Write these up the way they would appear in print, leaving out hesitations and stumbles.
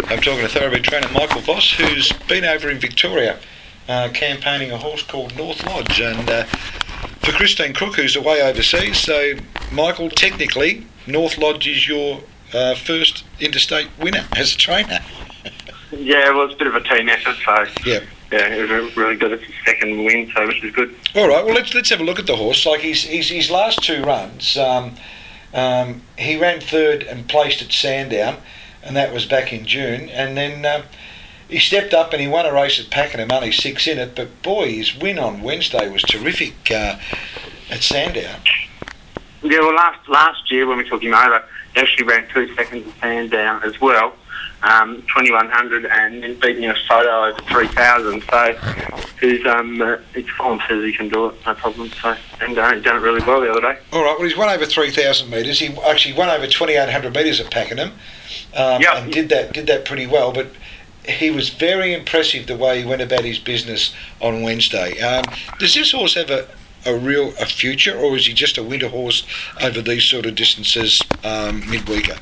I'm talking to thoroughbred trainer Michael Voss, who's been over in Victoria campaigning a horse called North Lodge, and for Christine Crook, who's away overseas. So, Michael, technically, North Lodge is your first interstate winner as a trainer. Yeah, well, it's a bit of a team effort, so Yeah. yeah, it was really good. It's his second win, so which is good. All right, well, let's have a look at the horse. Like his last two runs, he ran third and placed at Sandown, and that was back in June. And then he stepped up and he won a race at Pakenham, only 6 in it. But boy, his win on Wednesday was terrific at Sandown. Yeah, well, last year when we took him over, he actually ran 2 seconds at Sandown as well. 2100 and then beating a photo over 3000. So his form says he can do it, no problem. So and he done it really well the other day. All right, well, he's won over 3,000 metres. He actually won over 2,800 metres at Pakenham, and did that pretty well. But he was very impressive the way he went about his business on Wednesday. Does this horse have a future, or is he just a winter horse over these sort of distances midweeker?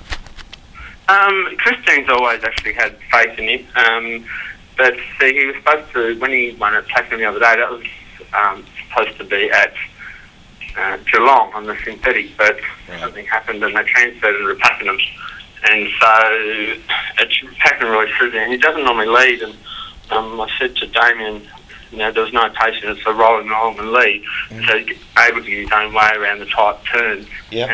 Christine's always actually had faith in him, but see, he was supposed to, when he won at Pakenham the other day, that was supposed to be at Geelong on the synthetic, but something happened and they transferred him to Pakenham. And so Pakenham really suits him. He doesn't normally lead, and I said to Damien, there was no patience, it's a rolling along and lead, so he's able to get his own way around the tight turns. Yep.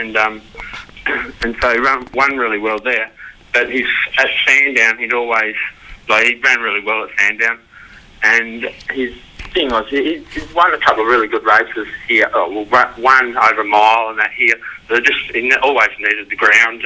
And so he won really well there. But at Sandown, he ran really well at Sandown. And his thing was, he's won a couple of really good races here. One over a mile and that here. He always needed the ground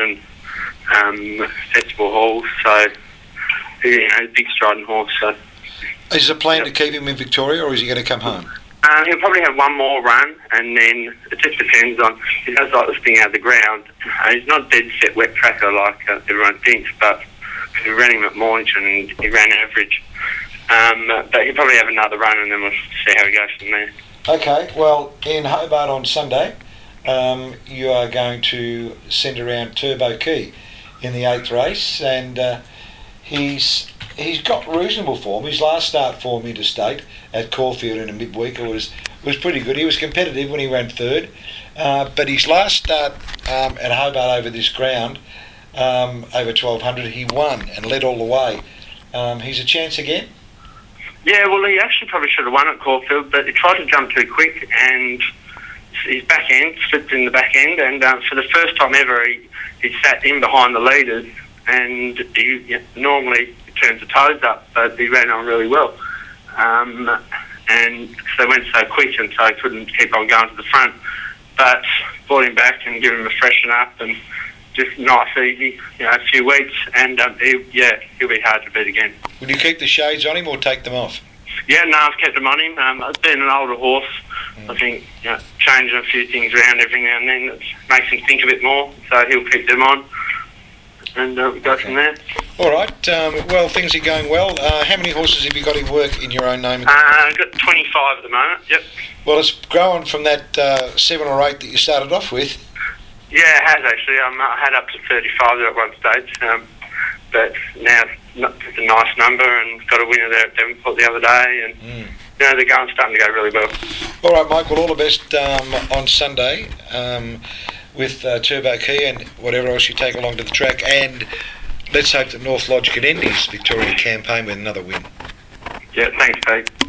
and festival halls. So, he's a big striding horse. So. Is there a plan to keep him in Victoria, or is he going to come home? He'll probably have one more run, and then it just depends on. He does like this thing out of the ground. He's not a dead set wet tracker like everyone thinks, but we ran him at Mornington and he ran average. But he'll probably have another run, and then we'll see how he goes from there. Okay, well, in Hobart on Sunday, you are going to send around Turbo Key in the 8th race, and he's got reasonable form. His last start form interstate at Caulfield in a midweek was pretty good. He was competitive when he ran third, but his last start at Hobart over this ground, over 1200, he won and led all the way. He's a chance again? Yeah, well, he actually probably should have won at Caulfield, but he tried to jump too quick and his back end slipped in the back end, and for the first time ever he sat in behind the leaders, and he normally turns the toes up, but he ran on really well. And so they went so quick, and so he couldn't keep on going to the front. But brought him back and give him a freshen up, and just nice, easy, a few weeks, and he'll be hard to beat again. Will you keep the shades on him or take them off? Yeah, no, I've kept them on him. Being an older horse, I think changing a few things around every now and then it makes him think a bit more, so he'll keep them on. And we go from there. All right. Well, things are going well. How many horses have you got in work in your own name? I've got 25 at the moment. Yep. Well, it's grown from that 7 or 8 that you started off with. Yeah, it has actually. I had up to 35 at one stage, but now it's a nice number, and got a winner there at Devonport the other day, and they're starting to go really well. All right, Michael. All the best on Sunday. With Turbo Key and whatever else you take along to the track, and let's hope that North Lodge can end his Victorian campaign with another win. Yeah, thanks, Pete.